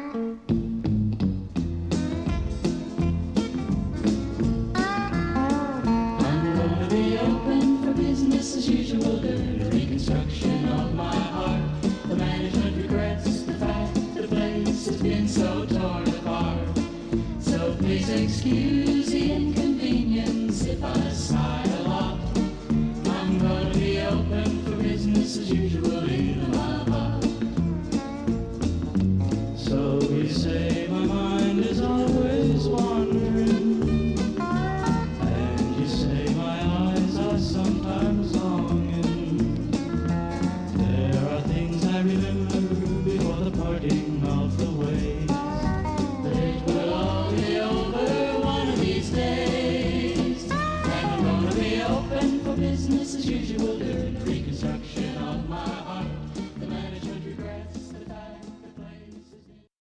I'm gonna be open for business as usual. The reconstruction of my heart. The management regrets the fact the place has been so torn apart. So please excuse the inconvenience if I sigh a lot. I'm gonna be open for business as usual in my heart. So you say my mind is always wandering, and you say my eyes are sometimes longing. There are things I remember before the parting of the way.